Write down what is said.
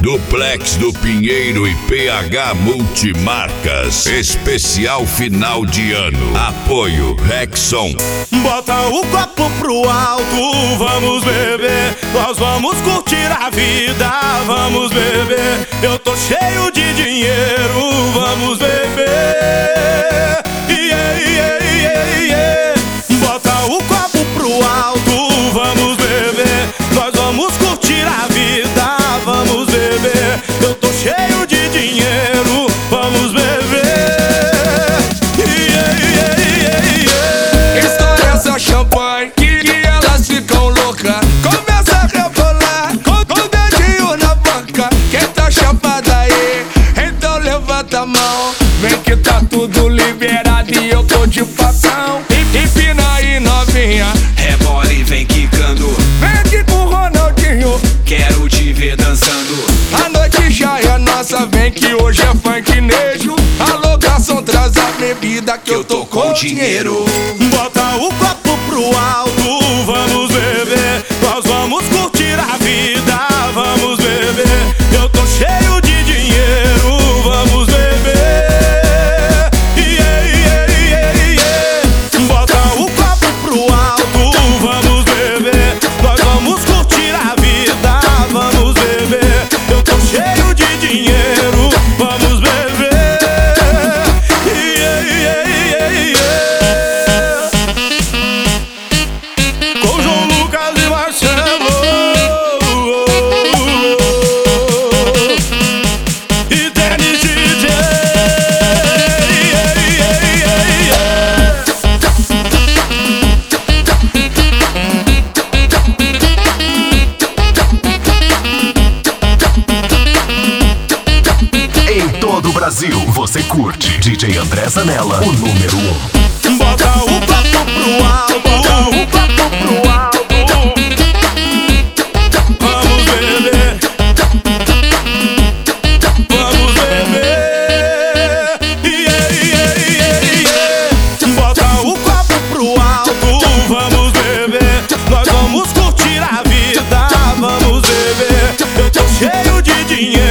Duplex do Pinheiro e PH Multimarcas. Especial final de ano. Apoio Rexon. Bota o copo pro alto, vamos beber. Nós vamos curtir a vida, vamos beber. Eu tô cheio de dinheiro, vamos beber. Yeah, yeah, yeah, yeah. Bota o copo pro alto, vamos beber. Nós vamos curtir a vida, vamos beber. Eu tô cheio de dinheiro, vamos beber. Yeah, yeah, yeah, yeah. Estoura essa champanhe que elas ficam loucas. Começa a rebolar com o dedinho na banca. Quem tá chapada aí, então levanta a mão. Vem que tá tudo liberado e eu tô de papão. Empina aí novinha, rebola e vem quicando. vem aqui com o Ronaldinho. Quero te ver dançando. A noite já é nossa, vem que hoje é funknejo. Alô garçom, traz a bebida que eu tô com dinheiro. Bota o copo pro alto, vamos beber. Nós vamos curtir a vida, vamos beber. Eu tô cheio de dinheiro, vamos beber. Yeah, yeah, yeah, yeah. Bota o copo pro alto, vamos beber. Nós vamos curtir a vida, vamos beber. Eu tô cheio de dinheiro, vamos beber. Yeah, yeah, yeah, yeah. Com João Lucas e Marcelo e Dennis DJ. Yeah, yeah, yeah, yeah. Em todo o Brasil, você curte DJ André Zanella, o número 1. Bota o copo pro alto, bota o copo pro alto. Vamos beber, vamos beber. Yeah, yeah, yeah, yeah. Bota o copo pro alto, vamos beber. Nós vamos curtir a vida, vamos beber. Eu tô cheio de dinheiro,